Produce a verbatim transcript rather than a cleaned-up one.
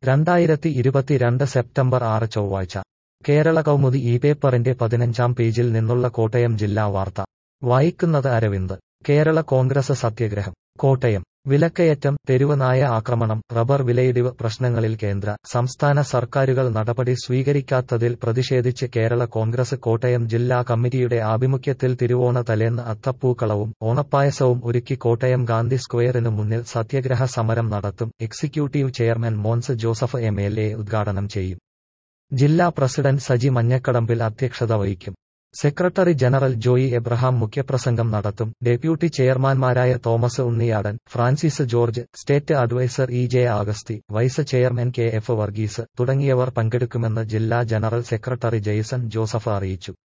രണ്ടായിരത്തി ഇരുപത്തിരണ്ട് സെപ്റ്റംബർ ആറ് ചൊവ്വാഴ്ച കേരള കൗമുദി ഈ പേപ്പറിന്റെ പതിനഞ്ചാം പേജിൽ നിന്നുള്ള കോട്ടയം ജില്ലാ വാർത്ത വായിക്കുന്നത് അരവിന്ദ്. കേരള കോൺഗ്രസ് സത്യാഗ്രഹം കോട്ടയം. വിലക്കയറ്റം, തെരുവ് നായ ആക്രമണം, റബ്ബർ വിലയിടിവ് പ്രശ്നങ്ങളിൽ കേന്ദ്ര, സംസ്ഥാന സർക്കാരുകൾ നടപടി സ്വീകരിക്കാത്തതിൽ പ്രതിഷേധിച്ച് കേരള കോൺഗ്രസ് കോട്ടയം ജില്ലാ കമ്മിറ്റിയുടെ ആഭിമുഖ്യത്തിൽ തിരുവോണ തലേന്ന് അത്തപ്പൂക്കളവും ഓണപ്പായസവും ഒരുക്കി കോട്ടയം ഗാന്ധി സ്ക്വയറിനു മുന്നിൽ സത്യാഗ്രഹ സമരം നടത്തും. Executive chairman Mons Joseph M L A ഉദ്ഘാടനം ചെയ്യും. ജില്ലാ പ്രസിഡന്റ് സജി മഞ്ഞക്കടമ്പിൽ അധ്യക്ഷത വഹിക്കും. സെക്രട്ടറി ജനറൽ ജോയി എബ്രഹാം മുഖ്യപ്രസംഗം നടത്തും. ഡെപ്യൂട്ടി ചെയർമാൻമാരായ Thomas Unniyadan, Francis George, state adviser E J Augusthy, vice chairman K F Varghese തുടങ്ങിയവർ പങ്കെടുക്കുമെന്ന് ജില്ലാ ജനറൽ സെക്രട്ടറി ജെയ്സൺ ജോസഫ് അറിയിച്ചു.